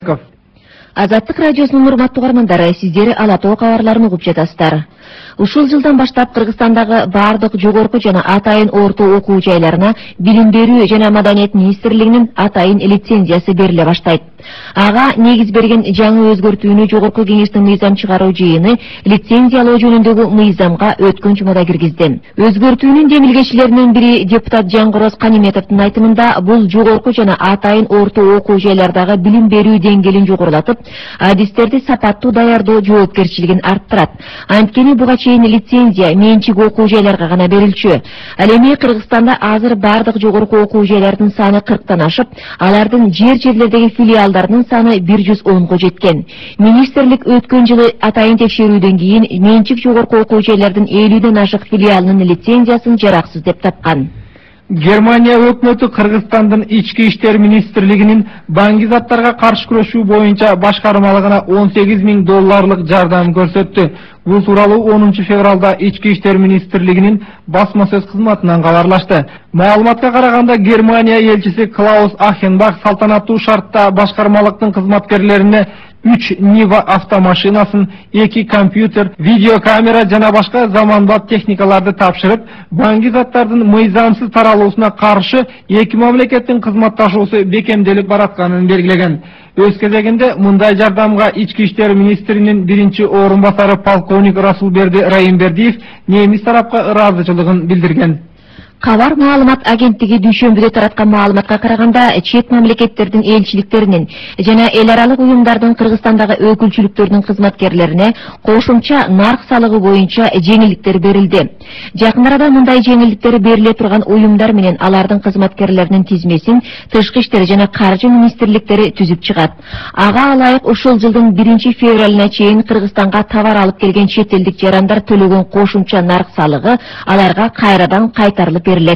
Азаттык радиосунун урматтуу угармандары, сиздер Ала Тоо кабарларын угуп жатасыздар. Ушул жылдан баштап Кыргызстандагы бардык жогорку жана атайын орто окуу жайларына билим берүү жана маданият министрлигинин атайын лицензиясы бериле баштайт. Ага негиз берген жаңы өзгөртүүнү жогорку кеңештин мыйзам чыгаруу жыйыны лицензиялоо жөнүндөгү мыйзамга өткөн жумада киргизди. Өзгөртүүнүн жемилгечилеринин бири депутат Жаңгороз Каниметовдун айтымында бул жогорку жана атайын орто окуу жайлардагы билим берүү деңгээлин жогорулатып, адистерди сапаттуу даярдоо жоопкерчилигин арттырат. Анткени буга чейин лицензия менчик окуу жайларга гана берилчү. Ал эми Кыргызстанда азыр бардык жогорку окуу жайлардын саны 40тан ашып, алардын жерлердеги филиалдарынын саны 110го жеткен. Министрлик өткөн жылы атайын текшерүүдөн кийин менчик жогорку окуу жайлардын 50ден ашык филиалынын лицензиясын жараксыз деп тапкан. Германия өкмөтү Кыргызстандын ички иштер министрлигинин баңгизаттарга каршы күрөшүү боюнча башкармалыгына $18.000 жардам көрсөттү. Бул тууралуу 10 февралда ички иштер министрлигинин басма сөз кызматынан кабарлашты. Маалыматка караганда Германия элчиси Клаус Ахенбах салтанаттуу шартта башкармалыктын кызматкерлерине 3 Niva автомашинасын, 2 компьютер, видеокамера жана башка заманбап техникаларды тапшырып, баңгизаттардын мыйзамсыз таралуусуна каршы эки мамлекеттин кызматташуусу бекемделип баратканын белгилеген. Өз кезегинде мындай жардамга ички иштер министринин биринчи орун басары полковник Расулберди Райымбердиев немис тарапка ыраазычылыгын билдирген. Кабар маалымат агенттиги дүйшөмбүдө тараткан маалыматка караганда, чет мамлекеттердин элчиликтеринин жана эл аралык уюмдардын Кыргызстандагы өкүлчүлүктөрүнүн кызматкерлерине кошумча нарк салыгы боюнча жеңилдиктер берилди. Жакын арада мындай жеңилдиктер бериле турган уюмдар менен алардын кызматкерлеринин тизмесин тышкы иштер жана каржы министрликтери түзүп чыгат. Ага ылайык ушул жылдын 1 февралына чейин Кыргызстанга товар алып келген чет элдик жарандар төлөгөн кошумча нарк салыгы аларга кайрадан кайтарылып берилет.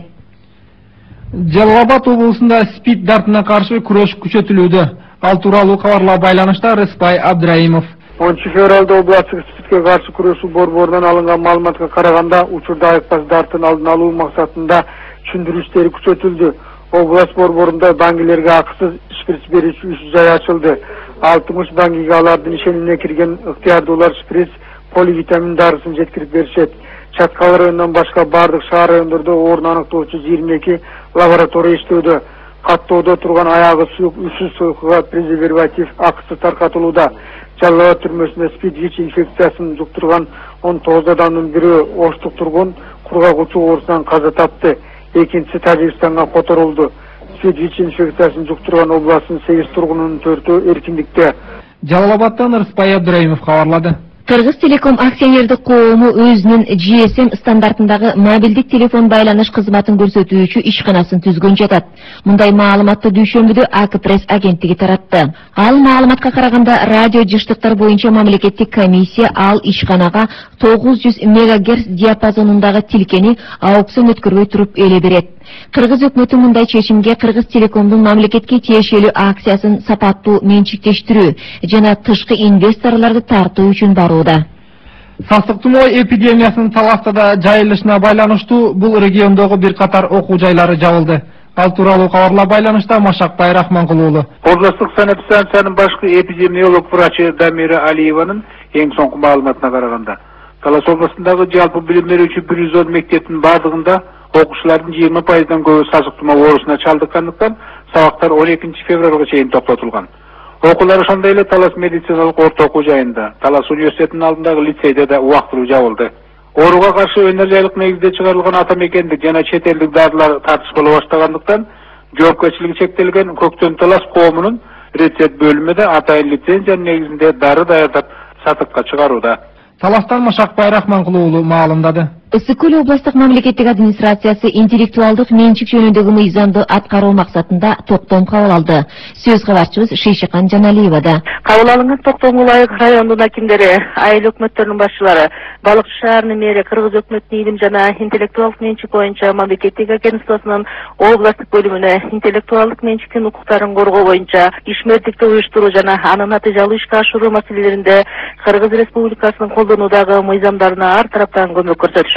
Жалал Абад облусунда СПИД дартына каршы күрөш күчөтүлүүдө. Ал тууралуу кабарла байланышта Рыспай Абдраимов. 10 февралда областтык СПИДке каршы күрөшүү борборунан алынган маалыматка караганда, учурда айыкпас дартын алдын алуу максатында түшүндүрүү иштери күчөтүлдү. Область борборунда баңгилерге акысыз шприц берүүчү 3 жай ачылды. 60 баңгиге алардын ишенимине кирген ыктыярдуулар шприц, поливитамин дарысын жеткирип беришет. Чаткал районунан башка бардык шаар райондордо орун аныктоочу 22 лаборатория иштөөдө. Каттоодо турган аягы суук, үсү суукуга презерватив акысы таркатылууда. Жалал Абад түрмөсүндө СПИД ВИЧ инфекциясын жуктурган 19 адамдын бири оштук тургун кургагучу оорусунан каза тапты. Экинчиси Тажикстанга которулду. СПИД ВИЧ инфекциясын жуктурган областтын 8 тургунунун 4-өө эркиндикте. Жалал Абадтан Рыспай Абдраимов кабарлады. Кыргыз Телеком акционердик коому өзүнүн GSM стандартындагы мобилдик телефон байланыш кызматын көрсөтүүчү ишканасын түзгөн жатат. Мындай маалыматты дүйшөмбүдө АК-пресс агенттиги таратты. Ал маалыматка караганда радио жыштыктар боюнча мамлекеттик комиссия ал ишканага 900 МГц диапазонундагы тилкени аукцион өткөрбөй туруп эле берет. Кыргыз өкмөтү мындай чечимге Кыргыз Телекомдун мамлекетке тиешелүү акциясын сапаттуу менчиктештирүү жана тышкы инвесторлорду тартуу үчүн барууда. Сасык тумоо эпидемиясынын Таластада жайылышына байланыштуу бул региондогу бир катар окуу жайлары жабылды. Ал тууралуу кабарла байланышта Машакбай Рахманкулуулу. Областык санэпидстанциянын башкы эпидемиолог врачы Дамира Алиеванын эң соңку маалыматына караганда, Талас областындагы жалпы билим берүүчү 110 мектептин бардыгында окуучулардын 20%дан көбү сасык тумоо оорусуна чалдыккандыктан сабактар 12 февралга чейин токтотулган. Окуулар ошондой эле Талас медициналык орто окуу жайында, Талас университетинин алдындагы лицейде да убактылуу жабылды. Ооруга каршы энергиялык негизде чыгарылган атамекендик жана чет элдик дарылар тартыш боло баштагандыктан жоопкерчилиги чектелген Көктөн Талас коомунун рецепт бөлүмү да атайын лицензиянын негизинде дары даярдап сатыкка чыгарууда. Таластан Машакбай Рахманкулуулу маалымдады. Ысык-Көл областык мамлекеттик администрациясы интеллектуалдык менчик жөнүндөгү мыйзамды аткаруу максатында токтом кабыл алды. Сөз кабарчыбыз Шейшикан Жаналиевада. Кабыл алынган токтомго ылайык райондун акимдери, айыл өкмөттөрүнүн башчылары, Балыкчы шаарынын мэри, Кыргыз өкмөтүнүн илим жана интеллектуалдык менчик боюнча мамлекеттик агентствосунун областтык бөлүмүнө интеллектуалдык менчиктин укуктарын коргоо боюнча ишмердикти уюштуруу жана анын натыйжалуу ишке ашыруу маселелеринде Кыргыз Республикасынын колдонуудагы мыйзамдарына ар тараптан көмөк көрсөтүшөт.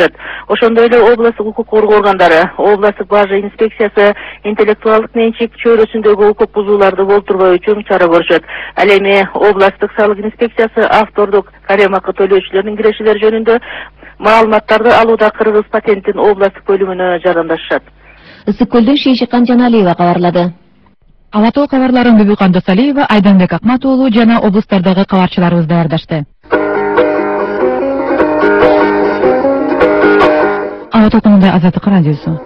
көрсөтүлөт. Ошондой эле областтык укук коргоо органдары, областтык бажа инспекциясы интеллектуалдык менчик чөйрөсүндөгү укук бузууларды болтурбоо үчүн чара көрүшөт. Ал эми областтык салык инспекциясы автордук каремакы төлөөчүлөрдүн кирешелери жөнүндө маалыматтарды алууда Кыргыз патенттин областтык бөлүмүнө жардамдашат. Ысык көлдөн Шейшикан Жаналиева кабарлады. Ала Тоо кабарларын Бүбү Кандасалиева, Айданбек Акмат уулу жана облустардагы кабарчыларыбыз даярдашты. Ала Тоо комунда Азаттык радиосу.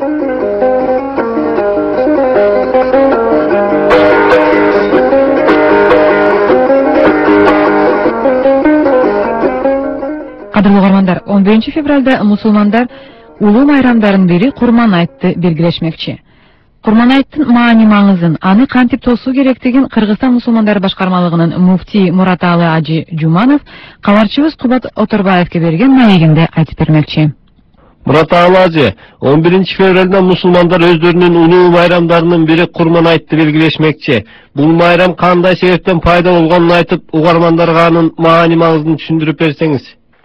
Кадырлуу угармандар, 11 февралда мусулмандар улуу майрамдардын бири Курман айтты белгилешмекчи. Курман айттын маани-маңызын, аны кантип тосуу керектигин Кыргызстан мусулмандары башкармалыгынын муфтий Мураталы Ажи Жуманов кабарчыбыз Кубат Оторбаевке берген маегинде айтып бермекчи. Мураталы Ажи, 11 февралда мусулмандар өздөрүнүн улуу майрамдарынын бири Курман айтты белгилешмекчи. Бул майрам кандай себептен пайда болгонун айтып, угармандарга анын маани-маңызын түшүндүрүп берсеңиз.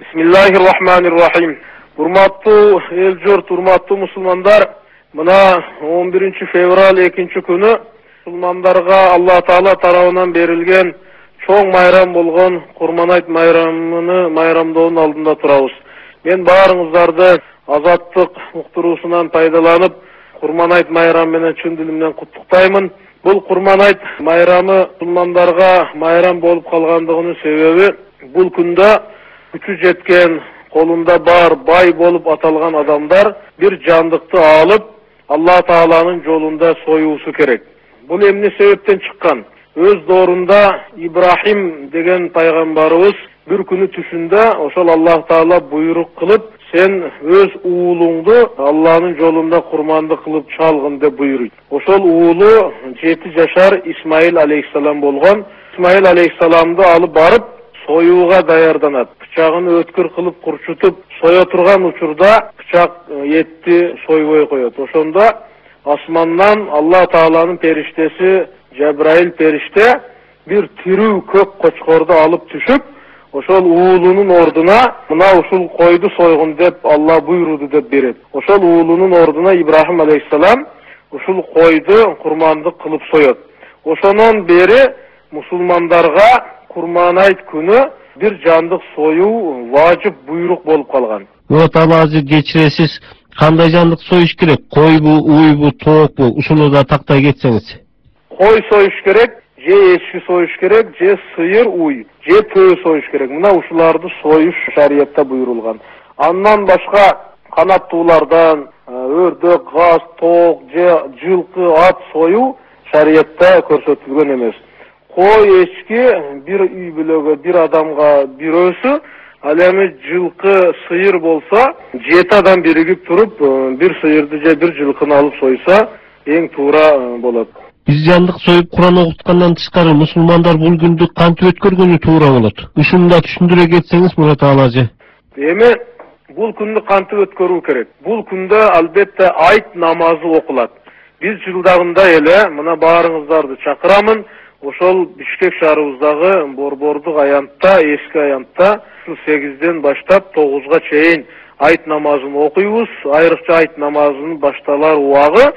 Бисмиллахиррахманиррахим. Урматтуу эл журт, урматтуу мусулмандар, мына 11 февраль 2 күнү мусулмандарга Алла Таала тарабынан берилген чоң майрам болгон Курман айт майрамыны майрамдоонун алдында турабыз. Мен баарыңыздарды азаттык уктуруусунан пайдаланып, Курман айт майрамы менен чын дилимден куттуктаймын. Бул Курман айт майрамы мусулмандарга майрам болуп калгандыгынын себеби бул күндө күчү жеткен, колунда бар, бай болуп аталган адамдар бир жандыкты алып Алла Тааланын жолунда союусу керек. Бул эмне себептен чыккан? Өз доорунда Ибрахим деген пайгамбарыбыз бир күнү түшүндө ошол Алла Таала буйрук кылып, сен өз уулуңду Алланын жолунда курманды кылып чалгын деп буйруйт. Ошол уулу 7 жашар Исмаил алейхиссалам болгон. Исмаил алейхиссаламды алып барып союуга даярданат. Пычагын өткүр кылып курчутуп соя турган учурда пычак этти сойбой коет. Ошондо асмандан Алла Тааланын периштеси Жабраил периште бир тирүү көк кочкорду алып түшүп, ошол уулунун ордуна мына ушул койду сойгун деп Алла буйруду деп берет. Ошол уулунун ордуна Ибрахим алейхиссалам ушул койду курмандык кылып соет. Ошонон бери мусулмандарга Курман айт күнү бир жандык союу важып буйрук болуп калган. Мураталы Ажи, кечиресиз, кандай жандык союш керек? Койбу, уйбу, тоокпу? Ушуну да тактай кетсеңиз. Кой союш керек, же эчки союш керек, же сыйыр уй, же төө союш керек. Мына ушуларды союш шариятта буйрулган. Андан башка канаттуулардан өрдөк, газ, тоок же жылкы, ат союу шариятта көрсөтүлгөн эмес. Кой, эчки бир үй бүлөгө, бир адамга бирөөсү, ал эми жылкы, сыйыр болса, 7 адам биригип туруп, бир сыйырды же бир жылкыны алып сойса, эң туура болот. Биз жандык союп Куран окуткандан тышкары мусулмандар бул күндү кантип өткөргөнү туура болот? Ушуну да түшүндүрө кетсеңиз, Мураталы Ажи. Эми бул күндү кантип өткөрүү керек? Бул күндө албетте айт намазы окулат. Биз жылдагында эле мына баарыңыздарды чакырамын, ошол Бишкек шаарыбыздагы Борбордук аянтта, эски аянтта 8ден баштап 9га чейин айт намазын окуйбуз. Айрыкча айт намазынын башталар убагы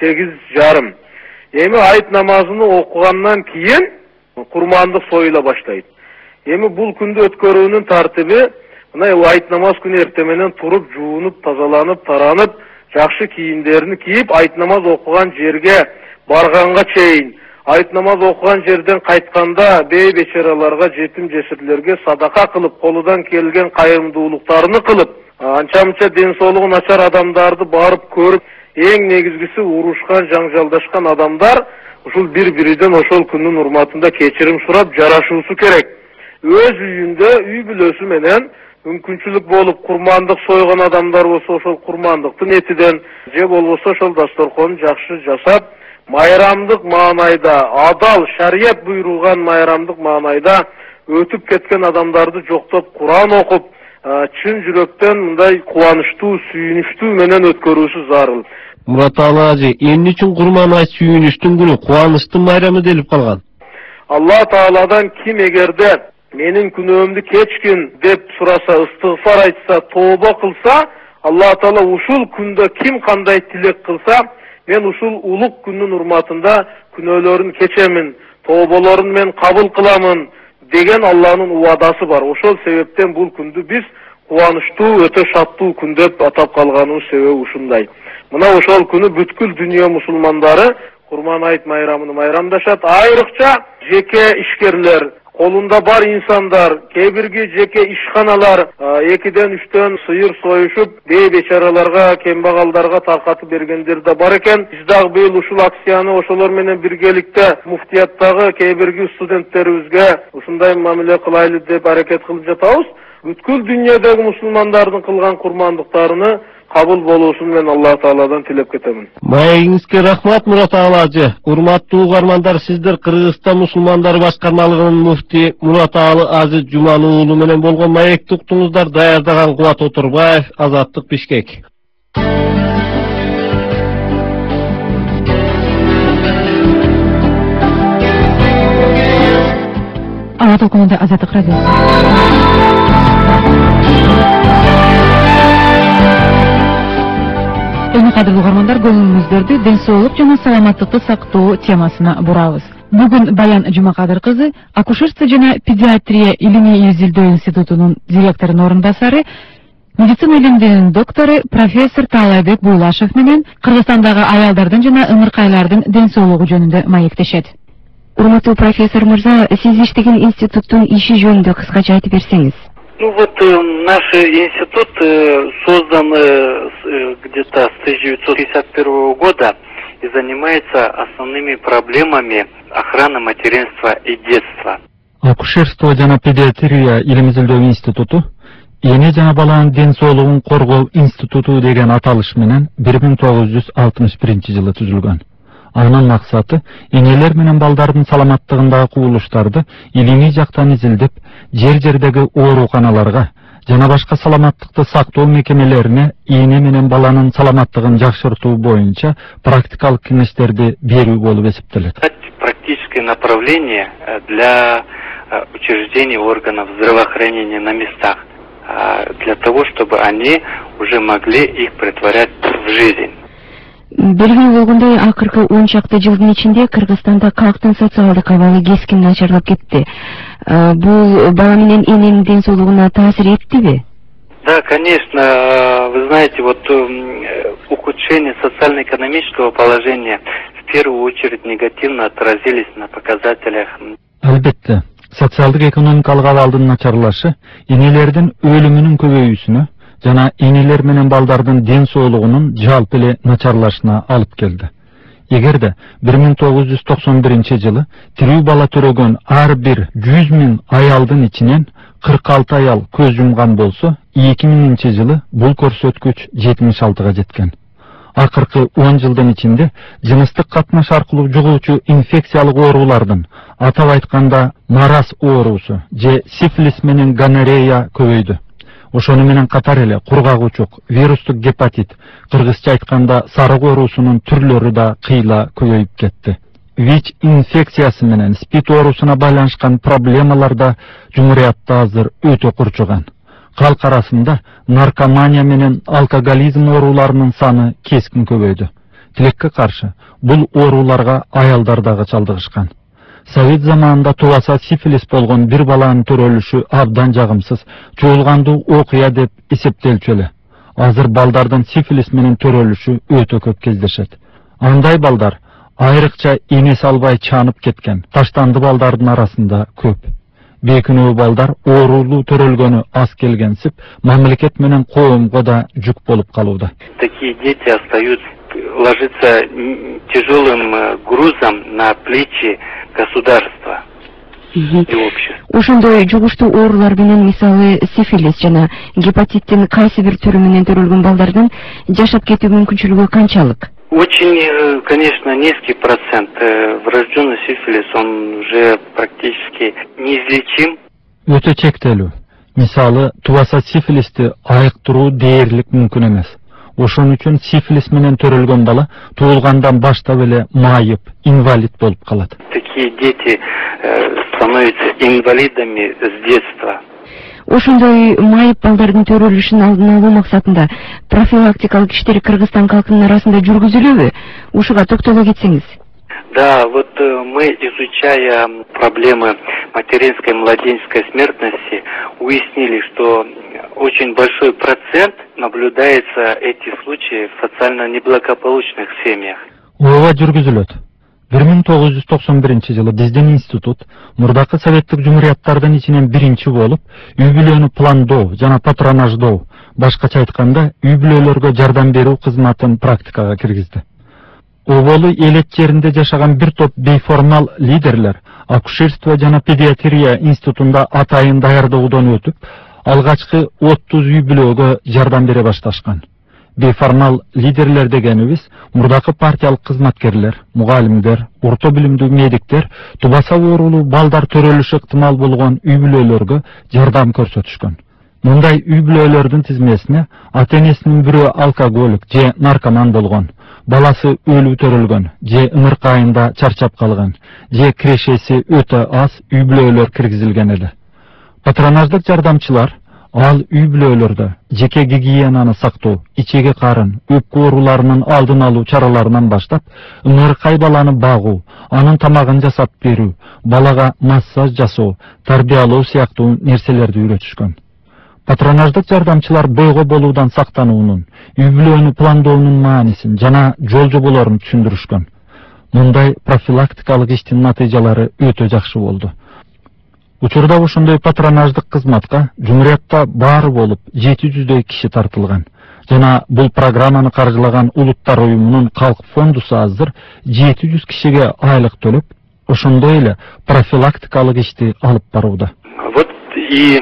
8:30. Эми айт намазын окугандан кийин курмандык союла баштайт. Эми бул күндү өткөрүүнүн тартиби мына айт намаз күнү эртең менен туруп, жуунуп, тазаланып, таранып, жакшы кийимдерин кийип, айт намаз окуган жерге барганга чейин, айт намаз окуган жерден кайтканда бей-бечараларга, жетим-жесирлерге садака кылып, колудан келген кайрымдуулуктарын кылып, анча-мынча ден соолугу начар адамдарды барып көрүп, эң негизгиси урушкан, жаңжалдашкан адамдар ушул бири-бириден ошол күндүн урматында кечирим сурап жарашуусу керек. Өз үйүндө, үй бүлөсү менен мүмкүнчүлүк болуп курмандык сойгон адамдар болсо ошол курмандыктын этиден же болбосо ошол дасторконун жакшы жасап, майрамдык маанайда, адал, шарият буйруган майрамдык маанайда өтүп кеткен адамдарды жоктоп Куран окуп, чын жүрөктөн мындай кубанычтуу, сүйүнүчтүү менен өткөрүүсү зарыл. Мураталы Ажи, эмне үчүн Курман айт сүйүнүчтүн күнү, кубанычтын майрамы делип калган? Алла Тааладан ким эгерде менин күнөөмдү кечкин деп сураса, ыстыгфар айтса, тооба кылса, Аллах Таала ушул күндө ким кандай тилек кылса, мен ушул улук күндүн урматында күнөөлөрүн кечемин, тооболорун мен кабыл кыламын деген Аллахнын уадасы бар. Ошол себептен бул күндү биз кубанычтуу, өтө шаттуу күн деп атап калганыбыз себеби ушундай. Мына ошол күнү бүткүл дүйнө мусулмандары Курман айт майрамын майрамдашат. Айрыкча жеке ишкерлер, колунда бар инсандар, кээ-бирги жеке ишканалар 2-3 сыйыр союшуп, бейбечараларга, кембагалдарга таркатып бергендер да бар экен. Биз дагы быйыл ушул акцияны ошолор менен биргеликте муфтияттагы кээ-бирги студенттерибизге ушундай мамиле кылайлы деп аракет кылып жатабыз. Бүткүл дүйнөдөгү мусулмандардын кылган курмандыктарыны кабыл болуусун мен Аллах Тааладан тилеп кетемин. Маегиңизге рахмат, Мурат Аала ажы. Урматтуу угармандар, сиздер Кыргызстан мусулмандары башкармалыгынын муфти Мурат Аала ажы Жуман уулу менен болгон маекти уктуңуздар. Даярдаган Кубат Отурбаев, Азаттык, Бишкек. Ала толкунунда Азаттык радиосу. Кадырлуу угармандар, көңүлүңүздөрдү ден соолук жана саламаттыкты сактоо темасына бурабыз. Бүгүн Баян Жумакадыр кызы, акушерство жана педиатрия илимий изилдөө институтунун директорунун орун басары, медицина илимдеринин доктору профессор Таалайбек Булашев менен Кыргызстандагы аялдардын жана ымыркайлардын ден соолугу жөнүндө маектешет. Урматтуу профессор мырза, сиз иштеген институттун иши жөнүндө кыскача айтып берсеңиз. Наш институт создан где-то с 1951 года и занимается основными проблемами охраны материнства и детства. Акушерство жана педиатрия илим изилдөө институту эне жана баланын ден соолугун коргоо институту деген аталыш менен 1961 жылы түзүлгөн. Анын максаты энелер менен балдардын саламаттыгындагы кубулуштарды илимий жактан изилдеп, жер-жердеги ооруканаларга жана башка саламаттыкты сактоо мекемелерине эне менен баланын саламаттыгын жакшыртуу боюнча практикалык кеңештерди берүү болуп эсептелет. Практическое направление для учреждений органов здравоохранения на местах, для того, чтобы они уже могли их претворять в жизнь. Белгилүү болгондой, акыркы 10 чакты жылдын ичинде Кыргызстанда калктын социалдык абалы кескин начарлап кетти. Бул бала менен эненин ден соолугуна таасир эттиби? Да, конечно. Вы знаете, ухудшение социально-экономического положения в первую очередь негативно отразились на показателях. Албетте, социалдык экономикалык абалдын начарлашы энелердин өлүмүнүн көбөйүүсүнө жана энелер менен балдардын ден соолугунун жалпы эле начарлашына алып келди. Эгерде 1991 жылы тирүү бала төрөгөн ар бир 100 000 аялдын ичинен 46 аял көз жумган болсо, 2000 жылы бул көрсөткүч 76-га жеткен. Акыркы 10 жылдын ичинде жыныстык катнаш аркылуу жугуучу инфекциялык оорулардын, атап айтканда марас оорусу же сифилис менен гонорея көбөйдү. Ошону менен катар эле кургагучук, вирустук гепатит, кыргызча айтканда сарык оорусунун түрлөрү да кыйла көбөйүп кетти. ВИЧ инфекциясы менен спид оорусуна байланышкан проблемалар да жумуриятта азыр өтө курчуган. Калк арасында наркомания менен алкоголизм ооруларынын саны кескин көбөйдү. Тилекке каршы бул ооруларга аялдар дагы чалдыгышкан. Совет заманында тубаса сифилис болгон бир баланын төрөлүшү абдан жагымсыз, чуулгандуу окуя деп эсептелчү эле. Азыр балдардын сифилис менен төрөлүшү өтө көп кездешет. Андай балдар айрыкча эне салбай чанып кеткен, таштанды балдардын арасында көп. Бейкүнөө балдар оорулуу төрөлгөнү аз келгенсип, мамлекет менен коомго да жүк болуп калууда. Такие дети остаются ложиться тяжелым грузом на плечи государства и общества. Ошондой жугуштуу оорулар менен, мисалы сифилис жана гепатиттин кайсы бир түрү менен төрөлгөн балдардын жашап кетүү мүмкүнчүлүгү канчалык? Очень, конечно, низкий процент. Врожденный сифилис, он уже практически неизлечим. Өтө чектелүү. Мисалы, тубаса сифилисти айыктыруу дээрлик мүмкүн эмес. Ошон үчүн сифилис менен төрөлгөн бала туулгандан баштап эле майып, инвалид болуп калат. Такие дети становятся инвалидами с детства. Ошондой майып балдардын төрөлүшүн алдын алуу максатында профилактикалык иштер Кыргызстан калкынын арасында жүргүзүлөбү? Ушуга токтоло кетсеңиз. Да, вот мы, изучая проблемы материнской и младенческой смертности, уяснили, что очень большой процент наблюдается эти случаи в социально неблагополучных семьях. Ооба жүргүзүлөт. 1991 жылы биздин институт мурдакы советтик жумурияттардын ичинен биринчи болуп, үй-бүлөнү пландоо жана патронаждоо, башкача айтканда, үй-бүлөлөргө жардам берүү кызматын практикага киргизди. Оболу элет жеринде жашаган бир топ бейформал лидерлер акушерство жана педиатрия институтунда атайын даярдоодон өтүп, алгачкы 30 үй-бүлөгө жардам бере башташкан. Бейформал лидерлер дегенибиз мурдакы партиялык кызматкерлер, мугалимдер, орто билимдүү медиктер тубаса оорулуу балдар төрөлүшү ыктымал болгон үй-бүлөлөргө жардам көрсөтүшкөн. Мындай үй-бүлөлөрдүн тизмесине ата-энесинин бирөө алкоголик же наркоман болгон, баласы өлүү төрөлгөн же ыңыркайында чарчап калган, же кирешеси өтө аз үй-бүлөлөр киргизилген эле. Патронаждык жардамчылар ал үй-бүлөлөрдө жеке гигиенаны сактоо, ичеги карын, өпкө ооруларынын алдын алуу чараларынан баштап, ыңыркай баланы багуу, анын тамагын жасап берүү, балага массаж жасоо, тарбиялоо сыяктуу нерселерди үйрөтүшкөн. Патронаждык жардамчылар бойго болуудан сактануунун, үй-бүлөнү пландоонун маанисин жана жол жоболорун түшүндүрүшкөн. Мындай профилактикалык иштин натыйжалары өтө жакшы болду. Учурда ошондой патронаждык кызматка жумуриятта баары болуп 700дөй киши тартылган. Жана бул программаны каржылаган Улуттар уюмунун калк фондусу азыр 700 кишиге айлык төлөп, ошондой эле профилактикалык ишти алып барууда. Вот и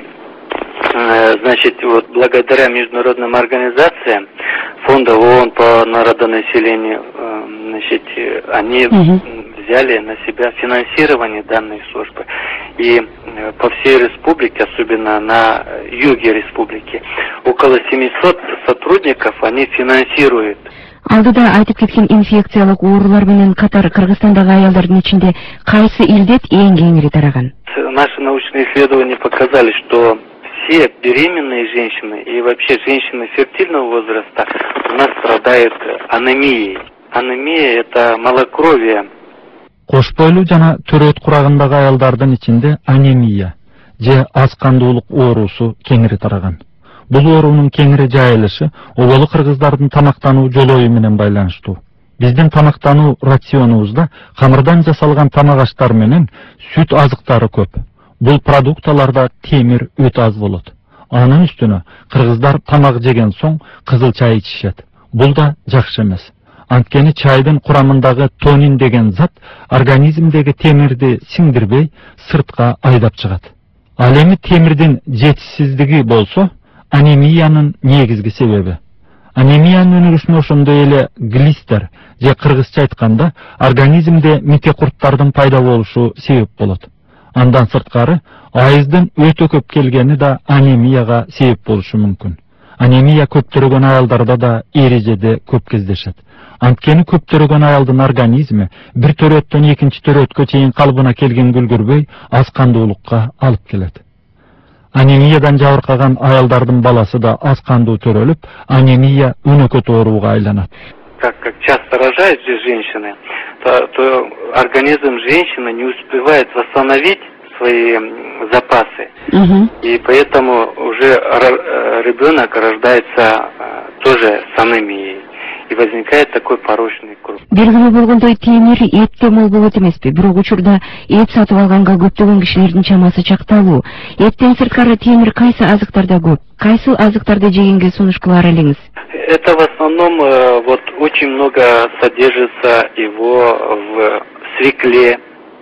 значит, вот благодаря международным организациям, фонда ООН по народонаселению, значит, они взяли на себя финансирование данной службы. И по всей республике, особенно на юге республики, около 700 сотрудников они финансируют. Алдыда айтып кеткен инфекциялык оорулар менен катар Кыргызстандагы аялдардын ичинде кайсы илдет эң кеңири тараган? Наши научные исследования показали, что все беременные женщины и вообще женщины фертильного возраста у нас страдают анемией. Анемия – это малокровие. Кош бойлуу жана төрөт курагындагы аялдардын ичинде анемия же аз кандуулук оорусу кеңири тараган. Бул оорунун кеңири жайылышы оболу кыргыздардын тамактануу жолою менен байланыштуу. Биздин тамактануу рационубузда камырдан жасалган тамак аштар менен сүт азыктары көп. Бул продукталарда темир өтө аз болот. Анын үстүнө кыргыздар тамак жеген соң кызыл чай ичишет. Бул да жакшы эмес. Анткени чайдын курамындагы тонин деген зат организмдеги темирди сиңдирбей сыртка айдап чыгат. Ал эми темирдин жетишсиздиги болсо анемиянын негизги себеби. Анемиянын өнүгүшүнө ошондой эле глистер же кыргызча айтканда организмде мите курттардын пайда болушу себеп болот. Андан сырткары айыздын өтө көп келгени да анемияга себеп болушу мүмкүн. Анемия көптөргөн аялдарда да эрежеде көп кездешет. Анткени көптөргөн аялдын организми бир төрөттөн экинчи төрөткө чейин калыбына келген үлгүрбөй аз кандуулукка алып келет. Анемиядан жабыркаган аялдардын баласы да аз кандуу төрөлүп, анемия өнөкөт ооруга айланат. Так как часто рожают здесь женщины, то организм женщины не успевает восстановить свои запасы. И поэтому уже ребенок рождается тоже с анемией. И возникает такой порочный круг. Белгилүү болгондой темир этте мол болот эмеспи? Бирок учурда эт сатып алганга көптөгөн кишилердин чамасы чакталуу. Эттен сырткары темир кайсы азыктарда көп? Кайсы азыктарды жегенге сунуш кылар элеңиз? Это в основном вот очень много содержится его в свекле.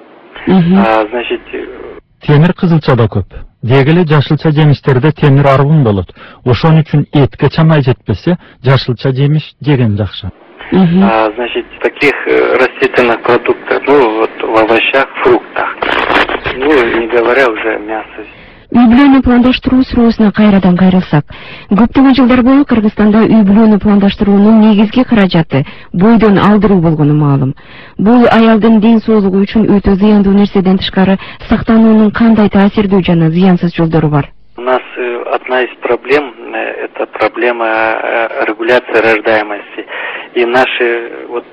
Значит, темир кызылчада көп. Дегеле жашылча жемиштерде темир арбын болот. Ошон үчүн этке чамай жетпесе, жашылча жемиш жеген жакшы. Значит, таких растительных продуктов, ну вот в овощах, фруктах. Ну, не говоря уже о мясе. Үй бүлөнү пландаштыруу суроосуна кайрадан кайрылсак, көптөгөн жылдар бою Кыргызстанда үй бүлөнү пландаштыруунун негизги каражаты бойдон алдыруу болгону маалым. Бул аялдын ден соолугу үчүн өтө зыяндуу нерседен тышкары сактануунун кандай таасирдүү жана зыянсыз жолдору бар? У нас одна из проблем – это проблема регуляции рождаемости. И наши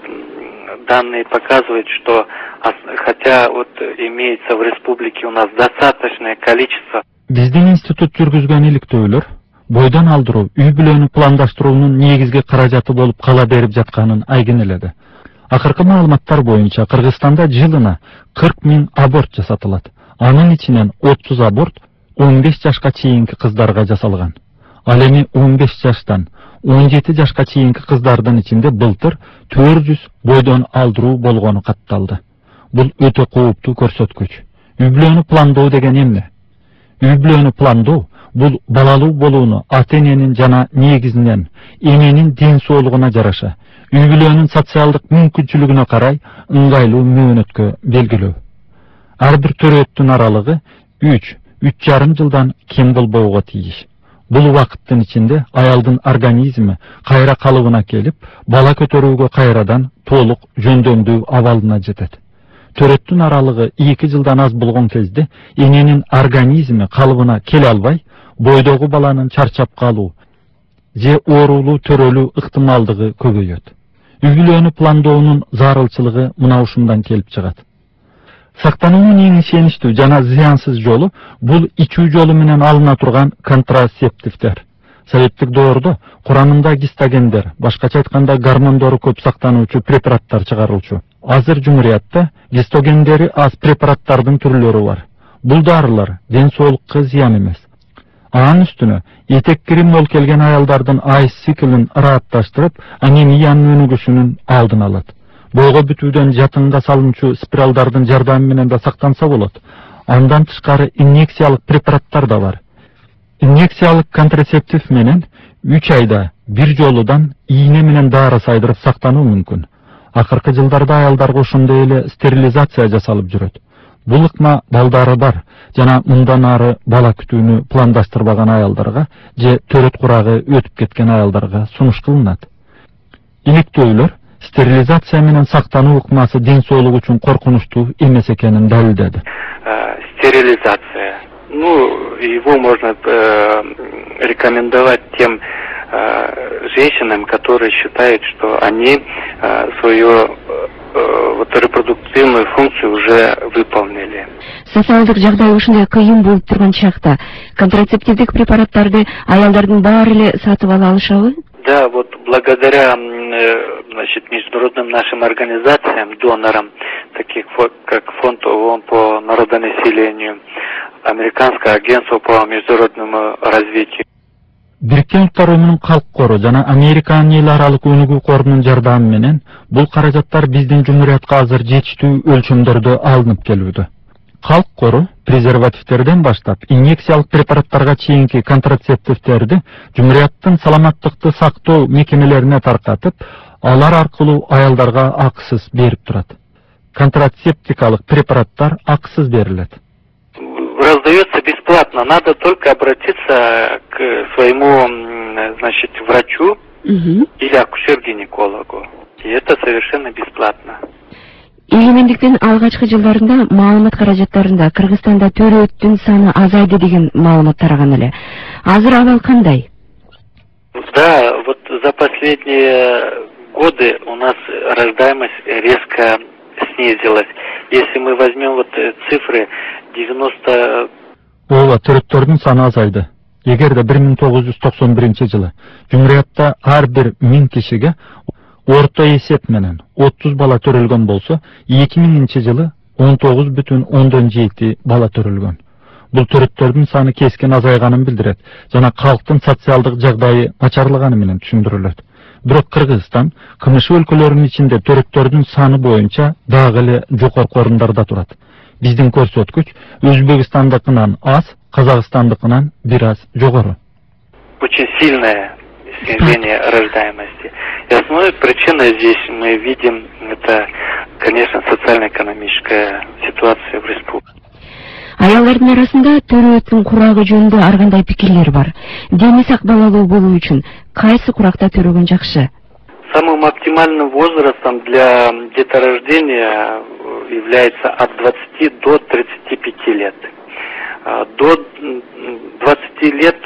данные показывают, что хотя имеется в республике у нас достаточное количество. Биздин институт жүргүзгөн иликтөөлөр бойдон алдыруу үй бүлөнү пландаштыруунун негизги каражаты болуп кала берип жатканын айгинеледи. Акыркы маалыматтар боюнча Кыргызстанда жылына 40 000 аборт жасатылат. Анын ичинен 30 аборт 15 жашка чейинки кыздарга жасалган. Ал эми 15 жаштан 17 жашка чейинки кыздардын ичинде былтыр 400 бойдон алдыруу болгону катталды. Бул өтө кооптуу көрсөткүч. Үй бүлөнү пландоо деген эмне? Үй бүлөнү пландоо бул балалуу болууну ата-эненин жана негизинен эненин ден соолугуна жараша, үй бүлөнүн социалдык мүмкүнчүлүгүнө карай ыңгайлуу мөөнөткө белгилөө. Ар бир төрөттүн аралыгы 3,5 жылдан кем болбоого тийиш. Бул убакыттын ичинде аялдын организми кайра калыбына келип, бала көтөрүүгө кайрадан толук жөндөмдүү абалына жетет. Төрөттүн аралыгы 2 жылдан аз болгон кезде эненин организми калыбына келе албай, бойдогу баланын чарчап калуу же оорулуу төрөлүү ыктымалдыгы көбөйөт. Үй бүлөнү пландоонун зарылчылыгы мына ушундан келип чыгат. Сактануунун эң ишеничтүү жана зыянсыз жолу бул ичүү жолу менен алына турган контрацептивдер. Советтик доордо курамында гистогендер, башкача айтканда гормондору көп сактануучу препараттар чыгарылчу. Азыр жумуриятта гистогендери аз препараттардын түрлөрү бар. Бул дарылар ден соолукка зыян эмес. Анын үстүнө этек киримол келген аялдардын айс циклин ыратташтырып, анемиянын өнүгүшүнүн алдын алат. Бойго бүтүүдөн жатынга салынчу спиралдардын жардамы менен да сактанса болот. Андан тышкары инъекциялык препараттар да бар. Инъекциялык контрацептив менен 3 айда бир жолудан ийне менен дары сайдырып сактануу мүмкүн. Акыркы жылдарда аялдарга ошондой эле стерилизация жасалып жүрөт. Бул ыкма балдары бар жана мындан ары бала күтүүнү пландаштырбаган аялдарга же төрөт курагы өтүп кеткен аялдарга сунуш кылынат. Иликтөөлөр стерилизация менен сактануу ыкмасы ден соолук үчүн коркунучтуу эмес экенин далилдеди. Стерилизация. Его можно рекомендовать тем женщинам, которые считают, что они свою репродуктивную функцию уже выполнили. Социалдык жагдай ушундай кыйын болуп турган чакта контрацептивдик препараттарды аялдардын баары эле сатып ала алышабы? Да, благодаря международным нашим организациям, донорам, таких как Фонд ООН по народонаселению, Американское агентство по международному развитию. Бириккен Улуттар Уюмунун Калк Кору жана Американын эл аралык өнүгүү корунун жардамы менен бул каражаттар биздин жумуриятка азыр жетиштүү өлчөмдөрдө алынып келүүдө. Калк Кору презервативтерден баштап инъекциялык препараттарга чейинки контрацептивтерди жумурияттын саламаттыкты сактоо мекемелерине таркатып, алар аркылуу аялдарга акысыз берип турат. Контрацептикалык препараттар акысыз берилет. Раздается бесплатно. Надо только обратиться к своему, врачу или акушер-гинекологу. И это совершенно бесплатно. Эгемендиктин алгачкы жылдарында маалымат каражаттарында Кыргызстанда төрөттүн саны азайды деген маалымат тараган эле. Азыр абал кандай? Да, за последние годы у нас рождаемость резко снизилась. Если мы возьмем цифры 90... Ооба, төрөттөрдүн саны азайды. Эгерде 1991 жылы жумуриятта ар бир 1000 кишиге орто эсеп менен 30 бала төрөлгөн болсо, 2000 жылы 19,7 бала төрөлгөн. Бул төрөттөрдүн саны кескен азайганын билдирет жана калктын социалдык жагдайы начарлаганы менен түшүндүрүлөт. Бирок Кыргызстан КМШ өлкөлөрүнүн ичинде төрөттөрдүн саны боюнча дагы эле жогорку орундарда турат. Биздин көрсөткүч Өзбекстандыкынан аз, Казакстандыкынан бир аз жогору. Очень сильное снижение рождаемости. И основной причиной здесь мы видим, это, конечно, социально-экономическая ситуация в республике. Аялдардын арасында төрөөттүн курагы жөнүндө ар кандай пикирлер бар. Дени сак балалуу болуу үчүн кайсы куракта төрөгөн жакшы? Самым оптимальным возрастом для деторождения является от 20 до 35 лет. До 20 лет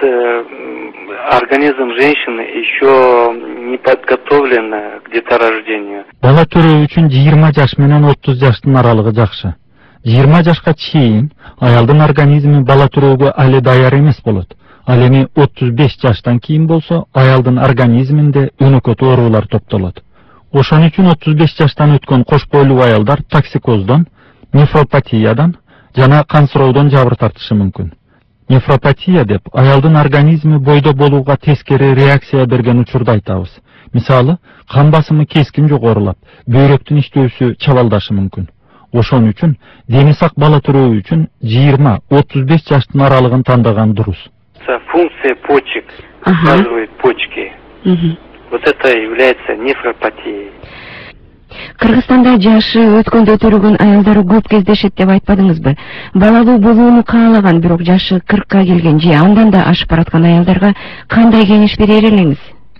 организм женщины еще не подготовлен к деторождению. Бала төрөө үчүн 20 жаш менен 30 жаштын аралыгы жакшы. 20 жашка чейин аялдын организми бала төрөөгө али даяр эмес болот. Ал эми 35 жаштан кийин болсо аялдын организминде өнөкөт оорулар топтолот. Ошон үчүн 35 жаштан өткөн кош бойлуу аялдар токсикоздон, нефропатиядан жана кан суроодон жабыр тартышы мүмкүн. Нефропатия деп аялдын организми бойдо болууга тескери реакция берген учурду айтабыз. Мисалы, кан басымы кескин жогорулап, бөйрөктүн иштөөсү чабалдашы мүмкүн. Ошон үчүн дени сак бала төрөө үчүн 20-35 жаштын аралыгын тандаган дурус. Функция почек, отказывает почки. Вот это является нефропатией. Кыргызстанда жашы өткөндө төрөгөн аялдар көп кездешет деп айтпадыңызбы? Балалуу болууну каалаган, бирок жашы 40ка келген же андан да ашып бараткан аялдарга кандай кеңеш берер элеңиз?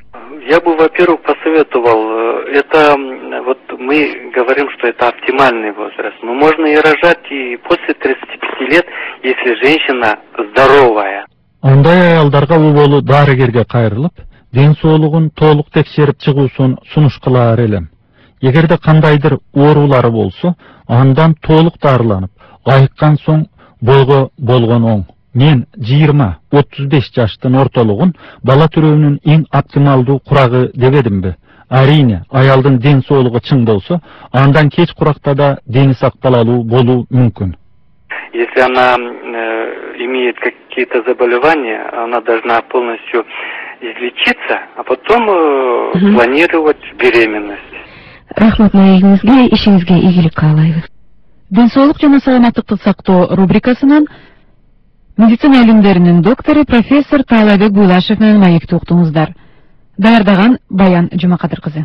Я бы, во-первых, посоветовал, это вот мы говорим, что это оптимальный возраст, но можно и рожать и после 35 лет, если женщина здоровая. Андай аялдарга уболу дарыгерге кайрылып, ден соолугун толук текшерип чыгуусун сунуш кылаар элем. Эгерде кандайдыр оорулары болсо, андан толук дарыланып, айыккан соң бойго болгон оң. Мен 20-35 жаштын ортолугун бала төрөөнүн эң оптималдуу курагы дебедимби? Арине, аялдын ден соолугу чың болсо, андан кеч куракта да дени сак балалуу болуу мүмкүн. Если она имеет какие-то заболевания, она должна полностью излечиться, а потом планировать беременность. Рахмат маегиңизге, ишиңизге ийгилик каалайбыз. Ден соолук жана саламаттыкты сактоо рубрикасынан медицина илимдеринин доктору профессор Таалайбек Буйлашев менен маекти уктуңуздар. Даярдаган Баян Жумакадыр кызы.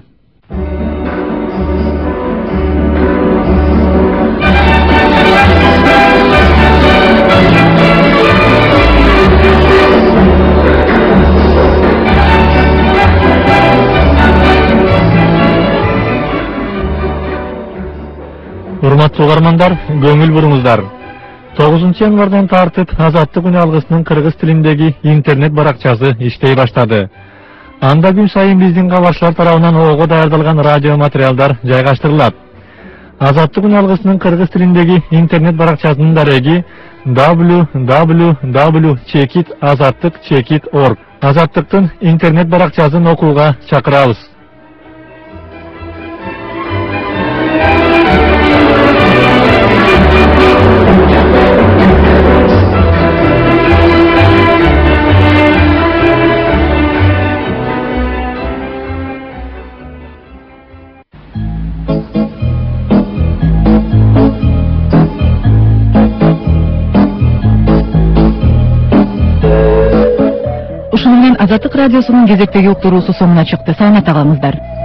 Урматтуу угармандар, көңүл буруңуздар. 9-январдан тартып Азаттык үн алгысынын кыргыз тилиндеги интернет баракчасы иштей баштады. Анда күн сайын биздин кабарчылар тарабынан ого даярдалган радио материалдар жайгаштырылат. Азаттык үн алгысынын кыргыз тилиндеги интернет баракчасынын дареги www.azattik.org. Азаттыктын интернет баракчасын окууга чакырабыз. Азаттык радиосунун кезектеги уктуруусу соңуна чыкты. Саламат калыңыздар.